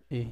E.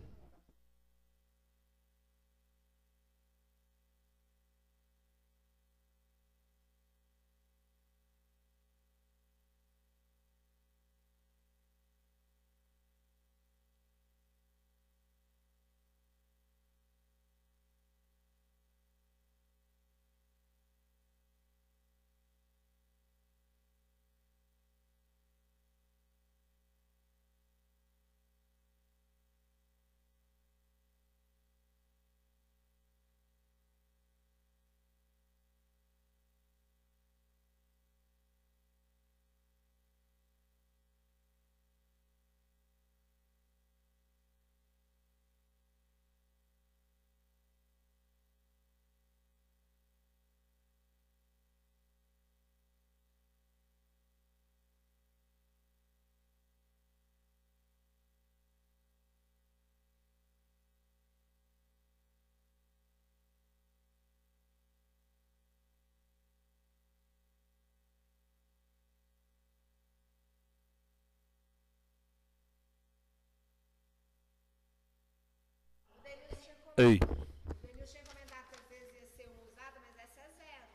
Ei. O Denilson tinha comentado que às vezes ia ser uma usada, mas essa é zero.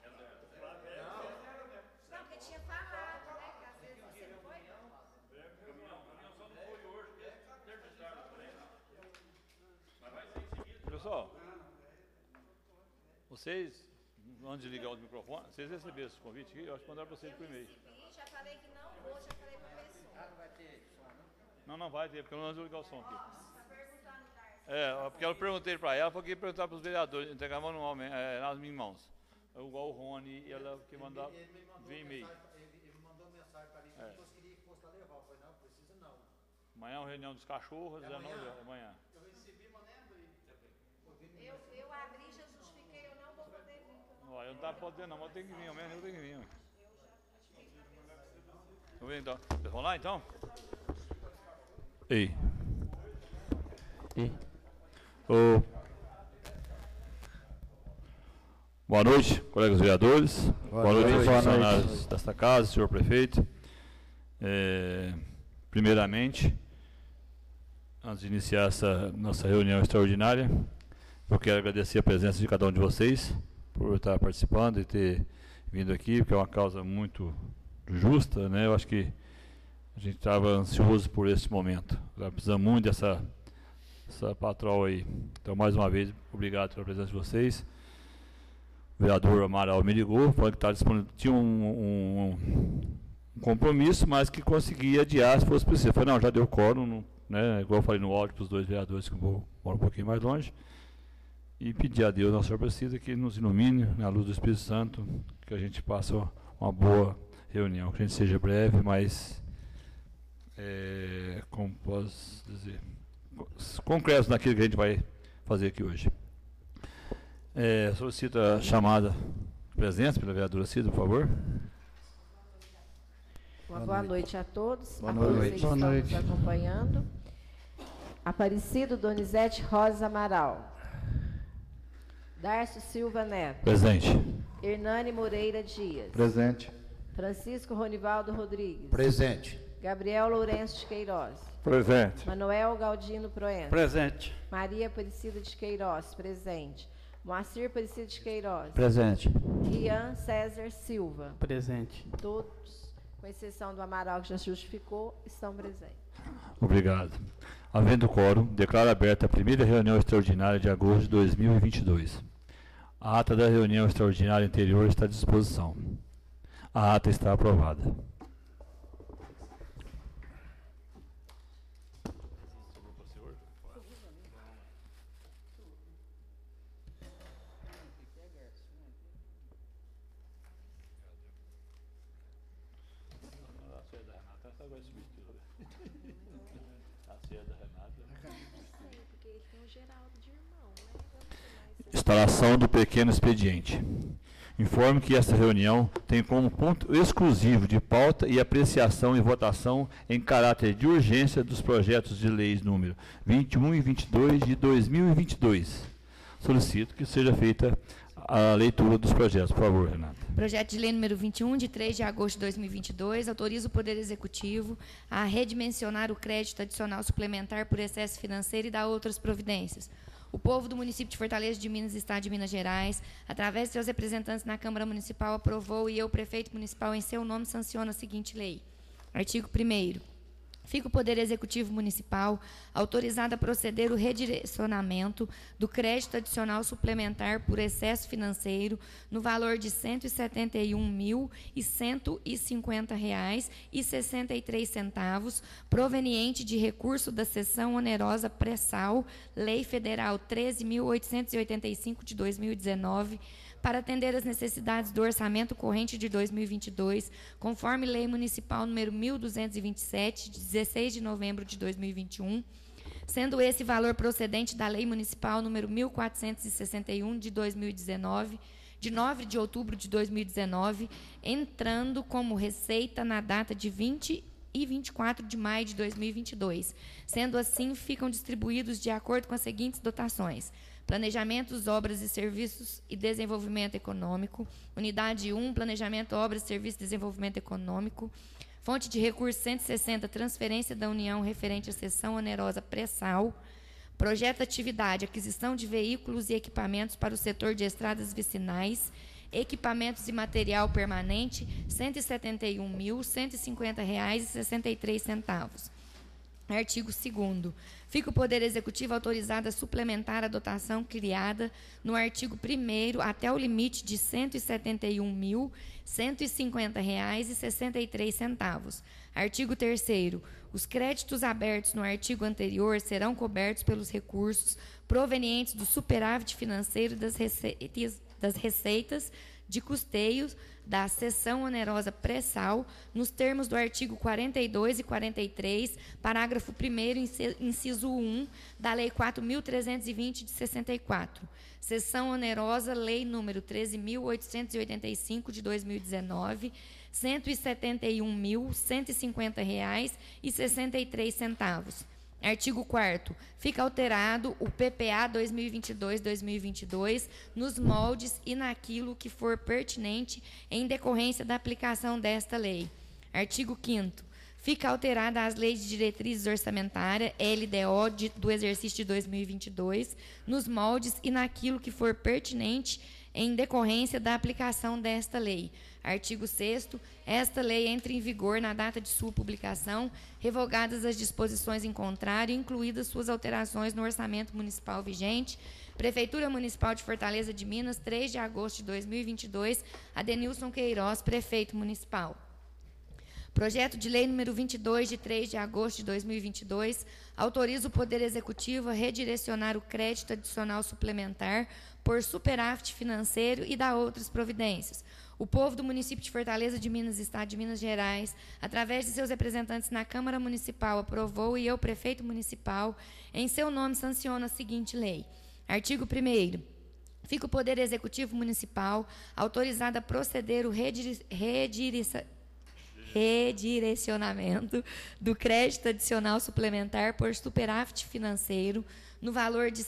Não, porque tinha falado, né? Que às vezes você não foi. Pessoal, vocês, antes de ligar o microfone, vocês receberam esse convite aqui? Eu acho que mandaram para vocês por e-mail. Já falei que não vou, já falei para a pessoa. Não vai ter som, não? Não vai ter, porque eu não vou ligar o som aqui. Está perguntando, Darcy. Porque eu perguntei para ela, foi que perguntar para os vereadores, entregar manualmente, nas minhas mãos. Igual o Rony, ela que mandava via e-mail. Ele mandou mensagem para mim, que você queria que fosse lá levar. Eu falei, não, precisa não. Amanhã é uma reunião dos cachorros, 19 horas, amanhã. Eu recebi, mas nem abri também. Eu abri, já justifiquei, eu não vou poder vir. Ó, eu não estava podendo não, mas eu tenho que vir, eu mesmo tenho que vir. Vamos ver então. Vamos lá então? Ei. Boa noite, colegas vereadores. Boa noite, funcionários desta casa, senhor prefeito. Primeiramente, antes de iniciar essa nossa reunião extraordinária, eu quero agradecer a presença de cada um de vocês por estar participando e ter vindo aqui, porque é uma causa muito justa, né? Eu acho que a gente estava ansioso por esse momento. Precisamos muito dessa patroa aí. Então, mais uma vez, obrigado pela presença de vocês. O vereador Amaral me ligou, falou que estava disponível, tinha um compromisso, mas que conseguia adiar se fosse preciso. Eu falei, não, já deu quórum, né? Igual eu falei no áudio para os dois vereadores, que eu moro um pouquinho mais longe. E pedir a Deus, Nossa Senhora precisa, que nos ilumine na luz do Espírito Santo, que a gente passe uma boa reunião, que a gente seja breve, mas, como posso dizer, concreto naquilo que a gente vai fazer aqui hoje. Solicito a chamada presença pela vereadora Cida, por favor. Boa noite a todos. Boa noite. Vocês que estão nos acompanhando. Aparecido Donizete Rosa Amaral. Darcio Silva Neto. Presente. Hernani Moreira Dias. Presente. Francisco Ronivaldo Rodrigues. Presente. Gabriel Lourenço de Queiroz. Presente. Manuel Galdino Proença. Presente. Maria Aparecida de Queiroz. Presente. Moacir Aparecida de Queiroz. Presente. Rian César Silva. Presente. Todos, com exceção do Amaral, que já justificou, estão presentes. Obrigado. Havendo quórum, declaro aberta a primeira reunião extraordinária de agosto de 2022. A ata da reunião extraordinária anterior está à disposição. A ata está aprovada. Instalação do pequeno expediente. Informo que esta reunião tem como ponto exclusivo de pauta e apreciação e votação em caráter de urgência dos projetos de leis número 21 e 22 de 2022. Solicito que seja feita a leitura dos projetos, por favor, Renata. Projeto de lei número 21, de 3 de agosto de 2022, autoriza o Poder Executivo a redimensionar o crédito adicional suplementar por excesso financeiro e dar outras providências. O povo do município de Fortaleza de Minas, Estado de Minas Gerais, através de seus representantes na Câmara Municipal, aprovou e eu, prefeito municipal, em seu nome, sanciono a seguinte lei. Artigo 1º. Fica o Poder Executivo Municipal autorizado a proceder o redirecionamento do crédito adicional suplementar por excesso financeiro no valor de R$ 171.150,63, proveniente de recurso da seção onerosa pré-sal, Lei Federal 13.885 de 2019, para atender às necessidades do orçamento corrente de 2022, conforme Lei Municipal número 1.227, de 16 de novembro de 2021, sendo esse valor procedente da Lei Municipal número 1.461, de 2019, de 9 de outubro de 2019, entrando como receita na data de 20 e 24 de maio de 2022. Sendo assim, ficam distribuídos de acordo com as seguintes dotações: Planejamentos, Obras e Serviços e Desenvolvimento Econômico. Unidade 1, Planejamento, Obras, Serviços e Desenvolvimento Econômico. Fonte de recurso 160, Transferência da União referente à seção onerosa pré-sal. Projeto Atividade, Aquisição de Veículos e Equipamentos para o setor de estradas vicinais. Equipamentos e material permanente, R$ 171.150,63. Artigo 2º. Fica o Poder Executivo autorizado a suplementar a dotação criada no artigo 1º até o limite de R$ 171.150,63. Artigo 3º. Os créditos abertos no artigo anterior serão cobertos pelos recursos provenientes do superávit financeiro das receitas de custeios da seção onerosa pré-sal, nos termos do artigo 42 e 43, parágrafo 1º, inciso 1, da Lei 4.320, de 64. Seção onerosa, Lei número 13.885, de 2019, R$ 171.150,63. Artigo 4º. Fica alterado o PPA 2022-2022 nos moldes e naquilo que for pertinente em decorrência da aplicação desta lei. Artigo 5º. Fica alterada as leis de diretrizes orçamentárias, LDO, do exercício de 2022, nos moldes e naquilo que for pertinente em decorrência da aplicação desta lei. Artigo 6º. Esta lei entra em vigor na data de sua publicação, revogadas as disposições em contrário, incluídas suas alterações no orçamento municipal vigente. Prefeitura Municipal de Fortaleza de Minas, 3 de agosto de 2022, Adenilson Queiroz, Prefeito Municipal. Projeto de lei número 22, de 3 de agosto de 2022, autoriza o Poder Executivo a redirecionar o crédito adicional suplementar por superávit financeiro e dar outras providências. O povo do município de Fortaleza de Minas, Estado de Minas Gerais, através de seus representantes na Câmara Municipal, aprovou e eu, prefeito municipal, em seu nome, sanciono a seguinte lei. Artigo 1º. Fica o Poder Executivo Municipal autorizado a proceder o redirecionamento do crédito adicional suplementar por superávit financeiro no valor de R$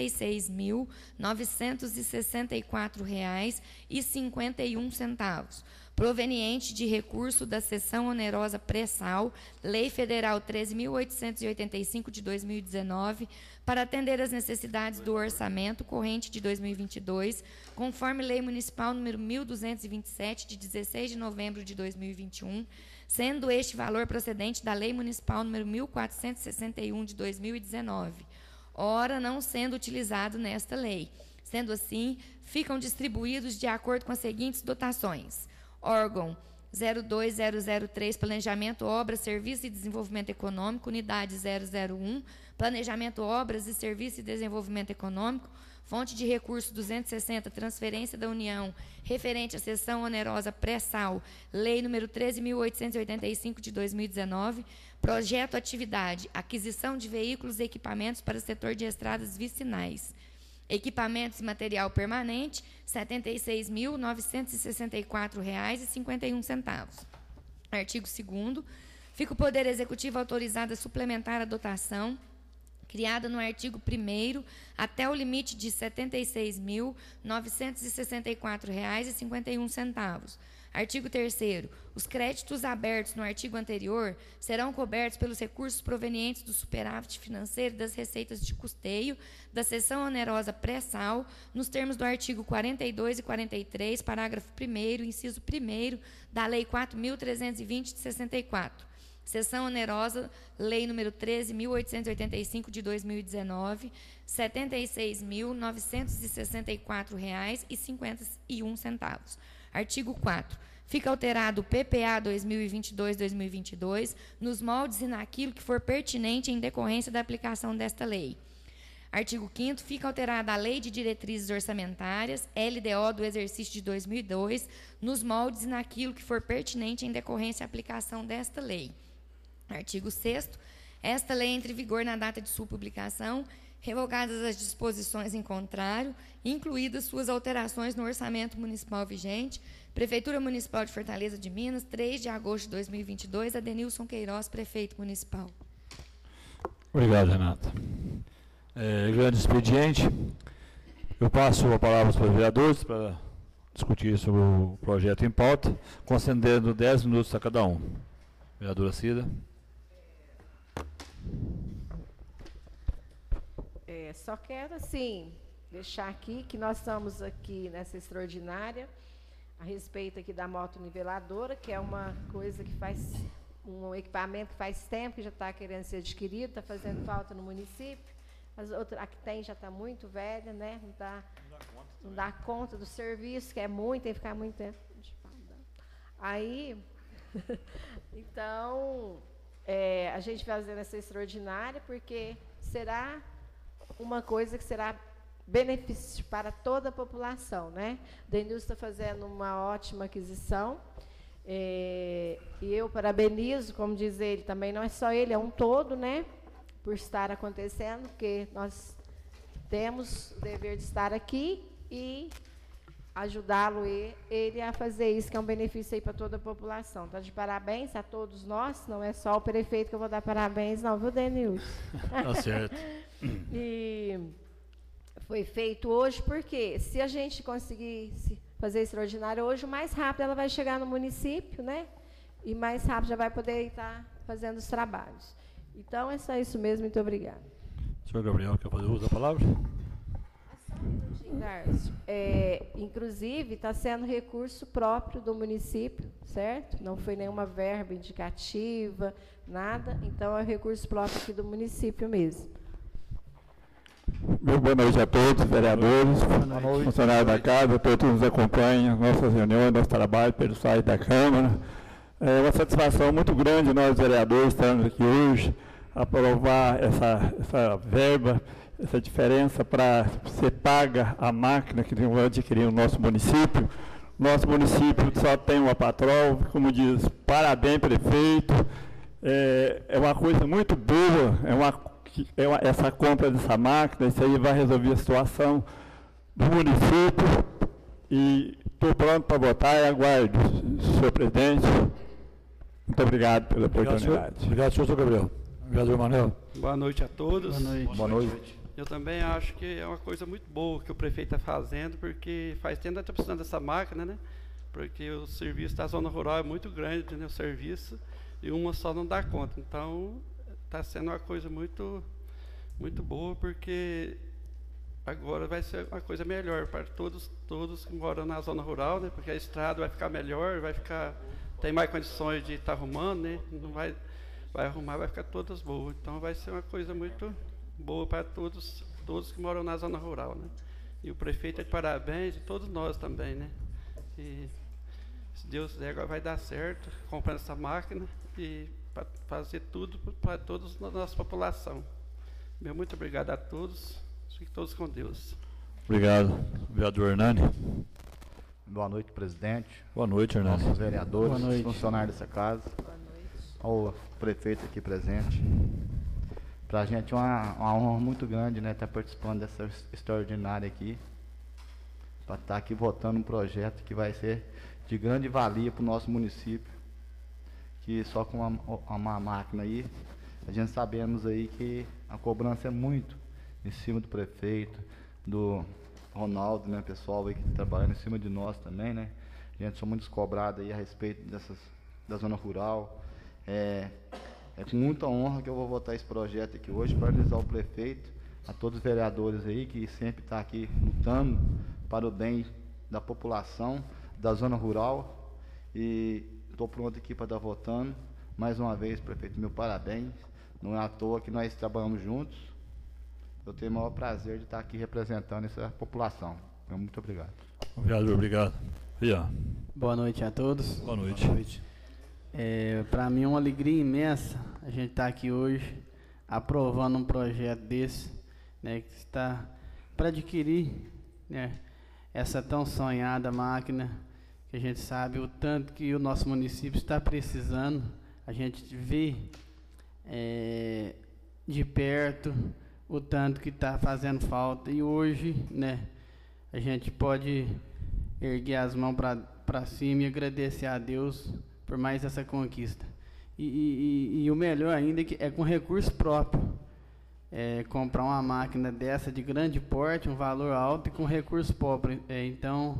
76.964,51, proveniente de recurso da seção onerosa pré-sal, Lei Federal 13.885 de 2019, para atender às necessidades do orçamento corrente de 2022, conforme Lei Municipal número 1.227, de 16 de novembro de 2021, sendo este valor procedente da Lei Municipal número 1.461, de 2019, ora não sendo utilizado nesta lei. Sendo assim, ficam distribuídos de acordo com as seguintes dotações: órgão 02003, Planejamento, Obras, Serviços e Desenvolvimento Econômico, unidade 001, Planejamento, Obras e Serviços e Desenvolvimento Econômico, fonte de recurso 260, Transferência da União, referente à seção onerosa pré-sal, Lei número 13.885 de 2019, Projeto Atividade, Aquisição de Veículos e Equipamentos para o setor de estradas vicinais. Equipamentos e material permanente, R$ 76.964,51. Artigo 2º. Fica o Poder Executivo autorizado a suplementar a dotação criada no artigo 1º até o limite de R$ 76.964,51. Artigo 3º. Os créditos abertos no artigo anterior serão cobertos pelos recursos provenientes do superávit financeiro das receitas de custeio da seção onerosa pré-sal, nos termos do artigo 42 e 43, parágrafo 1º, inciso 1º, da Lei 4.320 de 64. Seção onerosa, Lei nº 13.885 de 2019, R$ 76.964,51. Artigo 4º. Fica alterado o PPA 2022-2022 nos moldes e naquilo que for pertinente em decorrência da aplicação desta lei. Artigo 5º. Fica alterada a Lei de Diretrizes Orçamentárias, LDO do exercício de 2002, nos moldes e naquilo que for pertinente em decorrência da aplicação desta lei. Artigo 6º. Esta lei entra em vigor na data de sua publicação, revogadas as disposições em contrário, incluídas suas alterações no orçamento municipal vigente. Prefeitura Municipal de Fortaleza de Minas, 3 de agosto de 2022, Adenilson Queiroz, prefeito municipal. Obrigado, Renata. Grande expediente. Eu passo a palavra para os vereadores para discutir sobre o projeto em pauta, concedendo 10 minutos a cada um. Vereadora Cida. Só quero, assim, deixar aqui que nós estamos aqui nessa extraordinária a respeito aqui da moto niveladora, que é uma coisa que faz, um equipamento que faz tempo que já está querendo ser adquirido, está fazendo falta no município. A que tem já está muito velha, né? Não dá conta do serviço, que é muito, tem que ficar muito tempo. Aí, então, a gente vai fazendo essa extraordinária, porque será uma coisa que será benefício para toda a população, né? O Denilson está fazendo uma ótima aquisição, e eu parabenizo, como diz ele, também não é só ele, é um todo, né? Por estar acontecendo, porque nós temos o dever de estar aqui e ajudá-lo ele a fazer isso, que é um benefício aí para toda a população. Então, de parabéns a todos nós, não é só o prefeito que eu vou dar parabéns, não, viu, Denilson? Tá certo. E foi feito hoje, porque se a gente conseguir fazer extraordinário hoje, o mais rápido ela vai chegar no município, né? E mais rápido já vai poder estar fazendo os trabalhos. Então, é só isso mesmo, muito obrigada. Senhor Gabriel, quer fazer uso da palavra? Darcio, inclusive, está sendo recurso próprio do município, certo? Não foi nenhuma verba indicativa, nada. Então, é recurso próprio aqui do município mesmo. Boa noite a todos, vereadores, funcionários da casa, todos que nos acompanham, nossas reuniões, nosso trabalho pelo site da Câmara. É uma satisfação muito grande nós, vereadores, estarmos aqui hoje, aprovar essa verba, essa diferença para ser paga a máquina que vai adquirir no nosso município. Nosso município só tem uma patrol, como diz, parabéns, prefeito. É uma coisa muito boa, essa compra dessa máquina, isso aí vai resolver a situação do município. E estou pronto para votar e aguardo, senhor presidente. Muito obrigado pela oportunidade. Obrigado, senhor Gabriel. Vereador Manuel. Boa noite a todos. Boa noite. Boa noite. Eu também acho que é uma coisa muito boa que o prefeito está fazendo, porque faz tempo que está precisando dessa máquina, né? Porque o serviço da zona rural é muito grande, né? O serviço, e uma só não dá conta. Então, está sendo uma coisa muito, muito boa, porque agora vai ser uma coisa melhor para todos que moram na zona rural, né? Porque a estrada vai ficar melhor, tem mais condições de estar arrumando, né? Não vai arrumar, vai ficar todas boas. Então, vai ser uma coisa muito boa para todos que moram na zona rural, né? E o prefeito é de parabéns, e todos nós também, né? E se Deus quiser, agora vai dar certo, comprando essa máquina e para fazer tudo para todos a nossa população. Meu muito obrigado a todos, fiquem todos com Deus. Obrigado, vereador Hernani. Boa noite, presidente. Boa noite, Hernani. Nossos vereadores, Boa noite. funcionários dessa casa. Boa noite. Ao prefeito aqui presente. Para a gente é uma honra muito grande, né, estar participando dessa extraordinária aqui, para estar aqui votando um projeto que vai ser de grande valia para o nosso município, que só com uma máquina aí A gente sabemos aí que a cobrança é muito em cima do prefeito, do Ronaldo, né, pessoal aí que trabalha em cima de nós também, né? A gente sou muito cobrado aí a respeito da zona rural. É com muita honra que eu vou votar esse projeto aqui hoje, parabenizar o prefeito, a todos os vereadores aí que sempre estão aqui lutando para o bem da população, da zona rural, e estou pronto aqui para estar votando. Mais uma vez, prefeito, meu parabéns. Não é à toa que nós trabalhamos juntos. Eu tenho o maior prazer de estar aqui representando essa população. Muito obrigado. Vereador, obrigado. Boa noite a todos. Boa noite. Boa noite. Para mim é uma alegria imensa a gente estar aqui hoje aprovando um projeto desse, né, que está para adquirir, né, essa tão sonhada máquina, que a gente sabe o tanto que o nosso município está precisando. A gente vê de perto o tanto que está fazendo falta, e hoje, né, a gente pode erguer as mãos para cima e agradecer a Deus por mais essa conquista. E o melhor ainda é com recurso próprio. Comprar uma máquina dessa de grande porte, um valor alto e com recurso próprio. Então,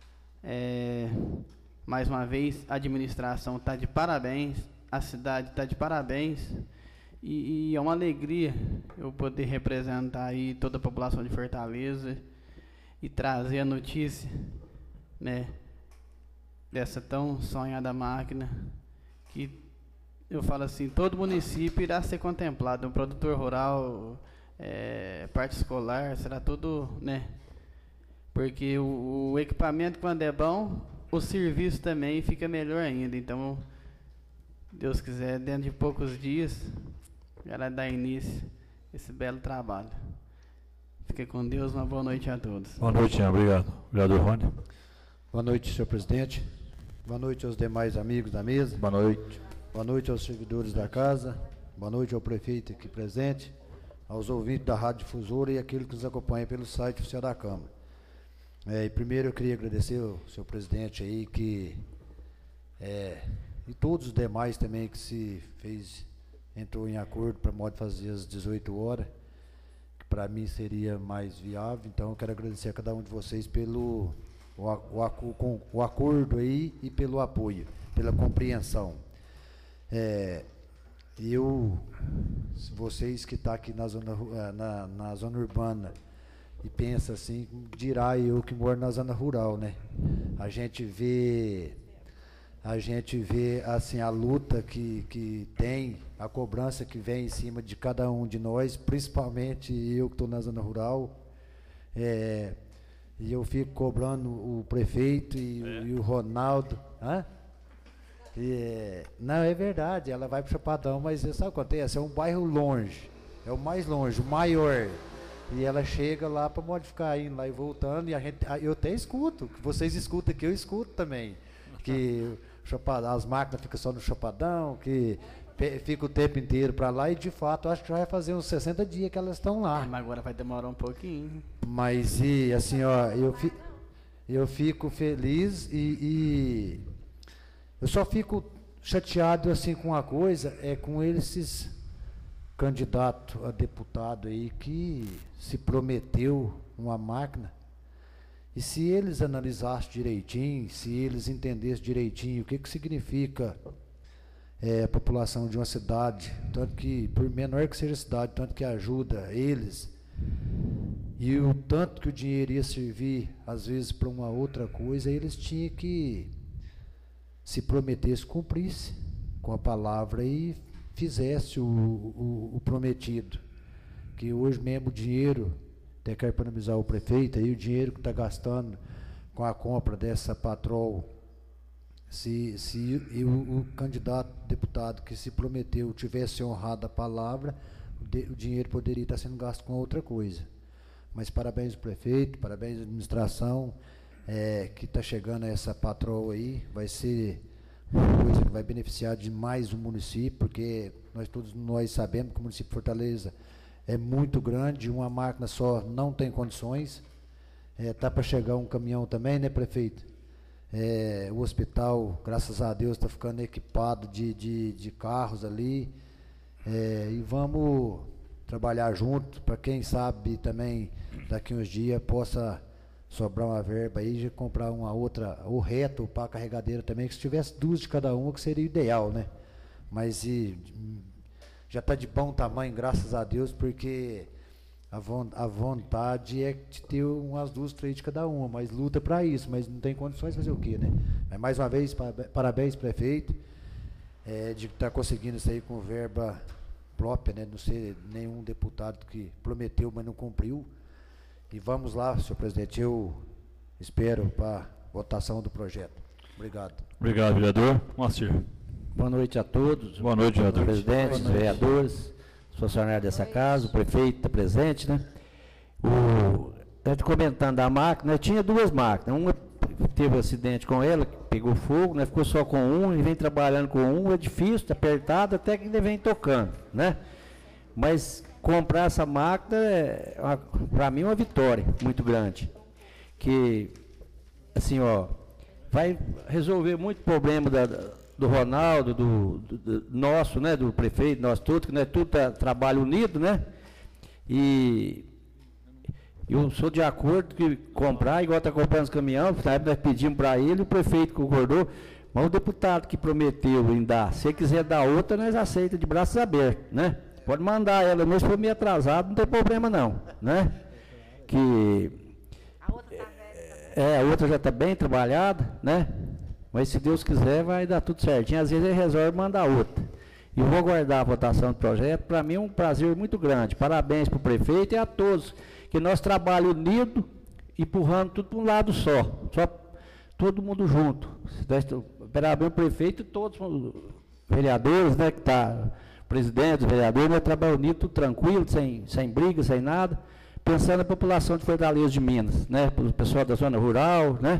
mais uma vez, a administração está de parabéns, a cidade está de parabéns, e é uma alegria eu poder representar aí toda a população de Fortaleza e trazer a notícia, né, dessa tão sonhada máquina, que eu falo assim, todo município irá ser contemplado, um produtor rural, parte escolar, será tudo, né, porque o equipamento, quando é bom, o serviço também fica melhor ainda. Então, Deus quiser, dentro de poucos dias, ela dá início a esse belo trabalho. Fique com Deus, uma boa noite a todos. Boa noite, obrigado. Vereador Rony. Boa noite, senhor presidente. Boa noite aos demais amigos da mesa. Boa noite. Boa noite aos servidores da casa. Boa noite ao prefeito aqui presente, aos ouvintes da Rádio Difusora e aqueles que nos acompanham pelo site oficial da Câmara. E primeiro eu queria agradecer ao senhor presidente aí, e todos os demais também que entrou em acordo para modo de fazer às 18 horas, que para mim seria mais viável. Então eu quero agradecer a cada um de vocês pelo o acordo aí e pelo apoio, pela compreensão. Vocês que estão aqui na zona urbana e pensa assim, dirá eu que moro na zona rural, né? A gente vê assim a luta que tem, a cobrança que vem em cima de cada um de nós, principalmente eu que estou na zona rural, e eu fico cobrando o prefeito e o Ronaldo. Não, é verdade, ela vai para o Chapadão, mas sabe o que acontece? É um bairro longe, é o mais longe, o maior. E ela chega lá para modificar, indo lá e voltando, e eu até escuto, que vocês escutam aqui, eu escuto também. Que as máquinas ficam só no Chapadão, que fica o tempo inteiro para lá, e de fato acho que já vai fazer uns 60 dias que elas estão lá. Mas agora vai demorar um pouquinho. Mas e assim, ó, eu fico feliz e eu só fico chateado assim com uma coisa, com esses candidatos a deputado aí que se prometeu uma máquina. E se eles analisassem direitinho, se eles entendessem direitinho o que significa a população de uma cidade, tanto que, por menor que seja a cidade, tanto que ajuda eles, e o tanto que o dinheiro ia servir, às vezes, para uma outra coisa, eles tinham que se prometesse, cumprisse com a palavra e fizesse o prometido. Que hoje mesmo o dinheiro, até quero parabenizar o prefeito, aí o dinheiro que está gastando com a compra dessa Patrol, se o candidato deputado que se prometeu tivesse honrado a palavra, o dinheiro poderia estar sendo gasto com outra coisa. Mas parabéns ao prefeito, parabéns à administração, que está chegando a essa Patrol aí, vai ser uma coisa que vai beneficiar demais o município, porque todos nós sabemos que o município de Fortaleza é muito grande, uma máquina só não tem condições. Tá para chegar um caminhão também, né, prefeito? O hospital, graças a Deus, está ficando equipado de carros ali. E vamos trabalhar junto, para quem sabe também daqui uns dias possa sobrar uma verba aí de comprar uma outra, ou reto, ou pá carregadeira também, que se tivesse 2 de cada uma, que seria ideal, né? Mas já está de bom tamanho, graças a Deus, porque a vontade é de ter umas 2, 3 de cada uma, mas luta para isso, mas não tem condições de fazer o quê, né? Mas mais uma vez, parabéns, prefeito, de estar conseguindo isso aí com verba própria, né? Não ser nenhum deputado que prometeu, mas não cumpriu. E vamos lá, senhor presidente, eu espero para a votação do projeto. Obrigado. Obrigado, vereador. Moacir. Boa noite a todos. Boa noite, vereador. Presidente, vereadores, funcionários dessa casa, o prefeito está presente, né? A gente comentando da máquina, tinha 2 máquinas. Uma teve um acidente com ela, pegou fogo, né? Ficou só com um e vem trabalhando com um. É difícil, está apertado, até que ainda vem tocando, né? Mas comprar essa máquina é, para mim, uma vitória muito grande. Que, assim, ó, vai resolver muito problema do Ronaldo, do nosso, né, do prefeito, nós todos, que nós tudo trabalho unido, né? E eu sou de acordo que comprar, igual está comprando os caminhões, nós pedimos para ele, o prefeito concordou, mas o deputado que prometeu em dar, se ele quiser dar outra, nós aceitamos de braços abertos, né? Pode mandar ela, mas se for meio atrasado, não tem problema não, né? Que a outra tá velha. A outra já está bem trabalhada, né? Mas se Deus quiser, vai dar tudo certinho. Às vezes ele resolve mandar outra. E vou aguardar a votação do projeto. Para mim é um prazer muito grande. Parabéns para o prefeito e a todos. Que nós trabalhamos unidos, empurrando tudo para um lado só. Todo mundo junto. Parabéns para o prefeito e todos os vereadores, né? Que está presidente, os vereadores, nós trabalhamos unidos, tudo tranquilo, sem briga, sem nada. Pensando na população de Fortaleza de Minas, né? Para o pessoal da zona rural, né?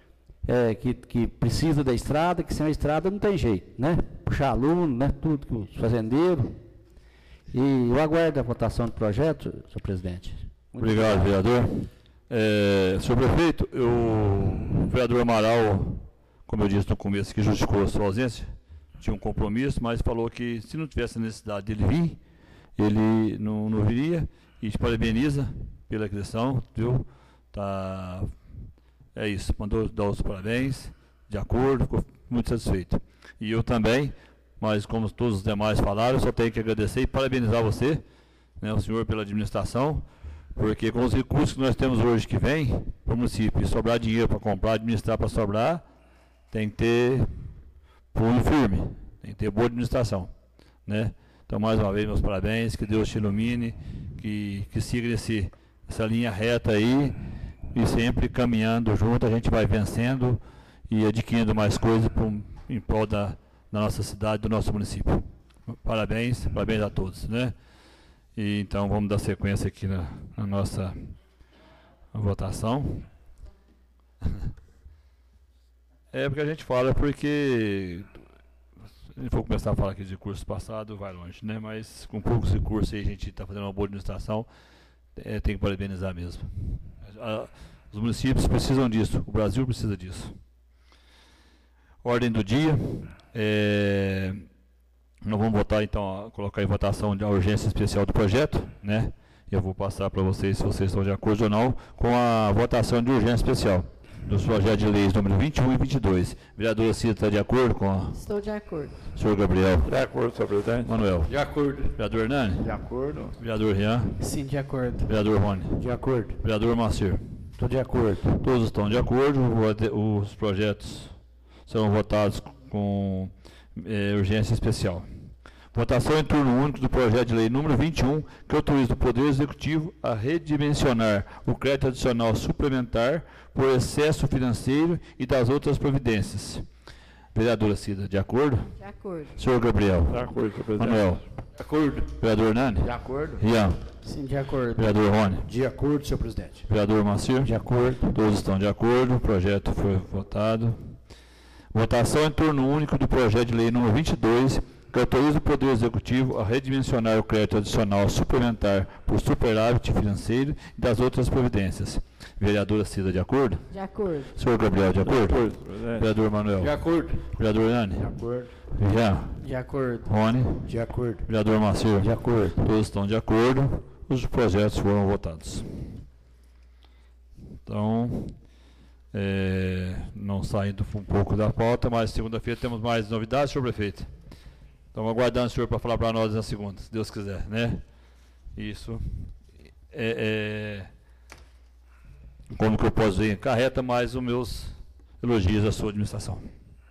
Que precisa da estrada, que sem a estrada não tem jeito, né? Puxar aluno, né? Tudo, que os fazendeiros. E eu aguardo a votação do projeto, senhor presidente. Obrigado, vereador. Senhor prefeito, o vereador Amaral, como eu disse no começo, que justificou a sua ausência, tinha um compromisso, mas falou que se não tivesse necessidade dele vir, ele não viria, e te parabeniza pela aquisição, viu? Tá... É isso, mandou dar os parabéns, de acordo, ficou muito satisfeito. E eu também, mas como todos os demais falaram, eu só tenho que agradecer e parabenizar você, né, o senhor, pela administração, porque com os recursos que nós temos hoje que vem para o município, e sobrar dinheiro para comprar, administrar para sobrar, tem que ter punho firme, tem que ter boa administração, né? Então, mais uma vez, meus parabéns, que Deus te ilumine, que siga essa linha reta aí, e sempre caminhando junto, a gente vai vencendo e adquirindo mais coisas em prol da nossa cidade, do nosso município. Parabéns a todos, né? E então vamos dar sequência aqui na nossa votação. Porque a gente fala, porque se a gente for começar a falar aqui de curso passado, vai longe, né? Mas com poucos recursos aí a gente está fazendo uma boa administração, tem que parabenizar mesmo. Os municípios precisam disso, o Brasil precisa disso. Ordem do dia. Nós vamos votar, então, colocar em votação a urgência especial do projeto, né? Eu vou passar para vocês, se vocês estão de acordo ou não, com a votação de urgência especial dos projetos de leis número 21 e 22. Vereadora Cida, está de acordo com a... Estou de acordo. Senhor Gabriel? De acordo, senhor presidente. Manuel? De acordo. Vereador Hernani? De acordo. Vereador Rian? Sim, de acordo. Vereador Rony? De acordo. Vereador Macir? Estou de acordo. Todos estão de acordo. Os projetos serão votados com urgência especial. Votação em turno único do projeto de lei número 21, que autoriza o Poder Executivo a redimensionar o crédito adicional suplementar por excesso financeiro e das outras providências. Vereadora Cida, de acordo? De acordo. Senhor Gabriel? De acordo, senhor presidente. Manuel? De acordo. Vereador Nani? De acordo. Rian? Sim, de acordo. Vereador Rony? De acordo, senhor presidente. Vereador Macir? De acordo. Todos estão de acordo, o projeto foi votado. Votação em turno único do projeto de lei número 22, que autoriza o Poder Executivo a redimensionar o crédito adicional suplementar por superávit financeiro e das outras providências. Vereadora Cida, de acordo? De acordo. Senhor Gabriel, de acordo? De acordo. Vereador Manuel? De acordo. Vereador Nani? De acordo. Jean? De acordo. Rony? De acordo. Vereador Macir? De acordo. Todos estão de acordo. Os projetos foram votados. Então, não saindo um pouco da pauta, mas segunda-feira temos mais novidades, senhor prefeito. Estamos aguardando o senhor para falar para nós na segunda, se Deus quiser, né? Isso. Como que eu posso dizer? Carreta mais os meus elogios à sua administração.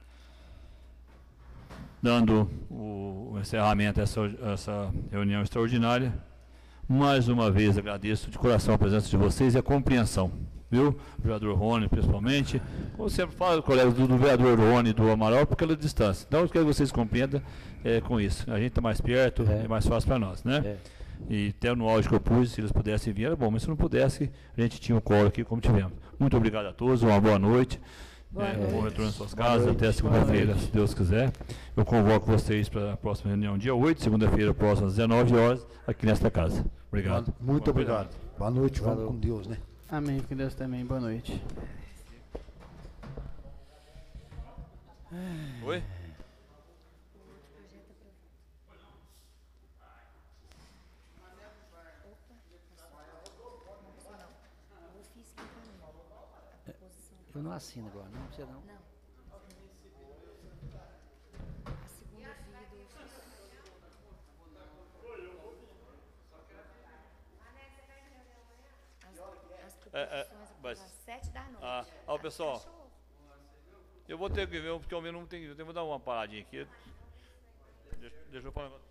Dando o encerramento a essa reunião extraordinária, mais uma vez agradeço de coração a presença de vocês e a compreensão, viu? O vereador Rony, principalmente. Como sempre falo, colegas do vereador Rony e do Amaral, por aquela distância. Então, eu quero que vocês compreendam com isso. A gente está mais perto, é mais fácil para nós, né? E até no áudio que eu pus, se eles pudessem vir, era bom, mas se não pudesse, a gente tinha um coro aqui, como tivemos. Muito obrigado a todos, uma boa noite. Bom retorno às suas casas, até segunda-feira, se Deus quiser. Eu convoco vocês para a próxima reunião, dia 8, segunda-feira, próximas 19 horas, aqui nesta casa. Obrigado. Muito obrigado. Boa noite, vamos com Deus, né? Amém, com Deus também. Boa noite. Oi? Eu não assino agora, não precisa não. Às 7 da noite. Pessoal, eu vou ter que ver, porque ao menos não tem que dar uma paradinha aqui. Deixa eu falar.